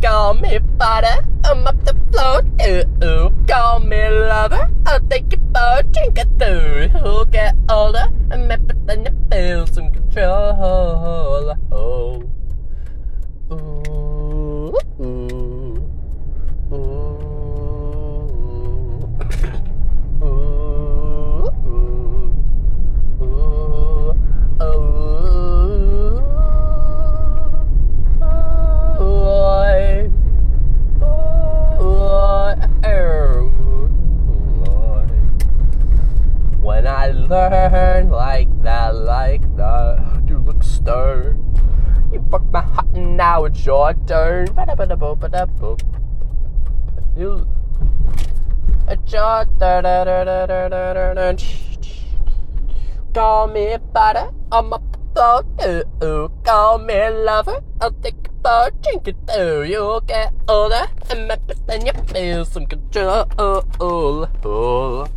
call me butter, I'm up the floor, ooh, call me lover, I'll take you for a drink or two. Who'll get older, and maybe then you feel some control. Oh, ooh, ooh, ooh. When I learn like that, you look stern. You broke my heart and now it's your turn. You, it's your turn. Call me butter, I'm up the floor, ooh, call me lover, I'll take you for a drink or two. You'll get older, and maybe then you feel some control.